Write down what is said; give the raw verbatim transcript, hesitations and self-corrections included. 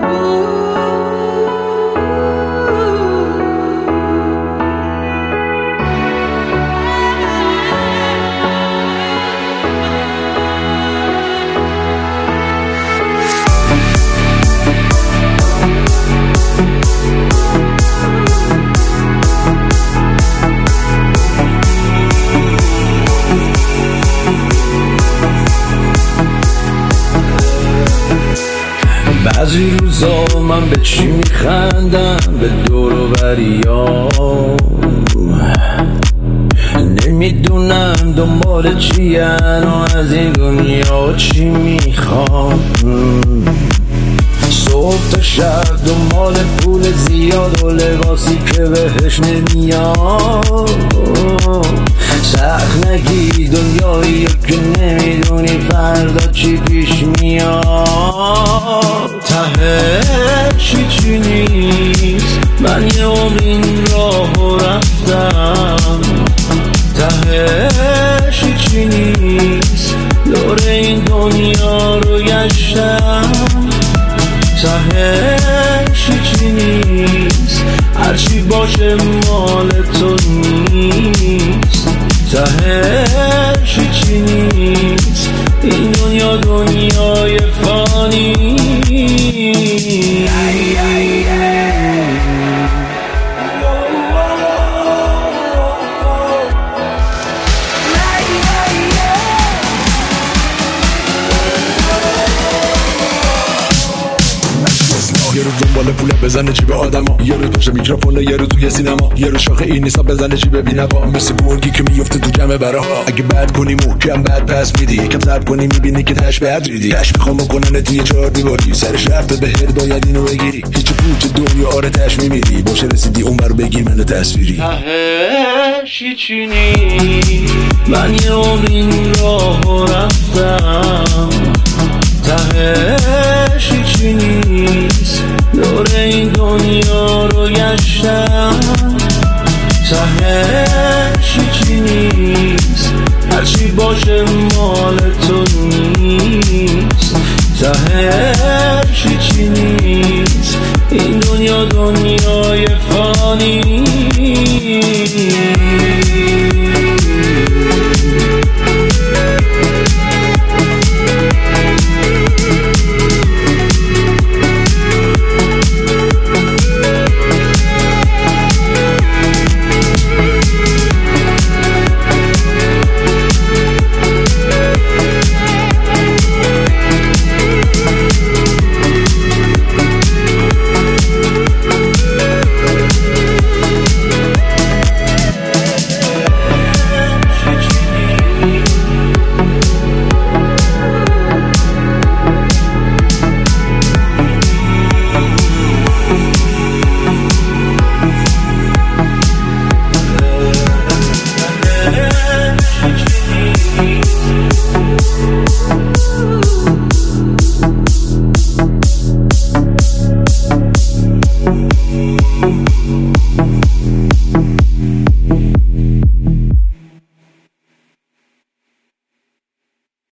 بعضی روزا من به چی میخندم، به دور و بریام، نمیدونم دنبال چی و از این دنیا چی میخوام. صبح تا شب دنبال پول زیاد و لباسی که بهش نمیاد. سخت نگی دنیایی که نمیدونی فردا چی پیش میاد. تهش چی نیست، من یه عمر این راهو رفتم. تهش چی نیست، دور این دنیا رو گشتم. تهش چی نیست، هرچی باشه مال تو نیست. تهش چی نیست، این دنیا دنیای فانی. یه روز دنبال پوله بزنه جیب آدما، یه روز پشت میکروفونه، یه روز توی سینما، یه روز شاخه این نیستا بزنه جیب بی‌نوا. مثل گرگی که میفته تو جمع براها، اگه بد کنی محکم بد پس میدی، یکم صبر کنی میبینی که تش بد ریدی. تش میخوام بکنن توی چهار دیواری، سرش رفته بهت باید اینو بگیری. هیچ پوچ دنیا آره تش میمیری، باشه رسیدی اون بر بگیر منو تصویری. تهش چی نیست، من یه عمر این راهو رفتم. تهش چی نیست، دور این دنیا رو گشتم. تهش چی نیست، هرچی باشه مال تو نیست. تهش چی نیست، این دنیا دنیای فانی.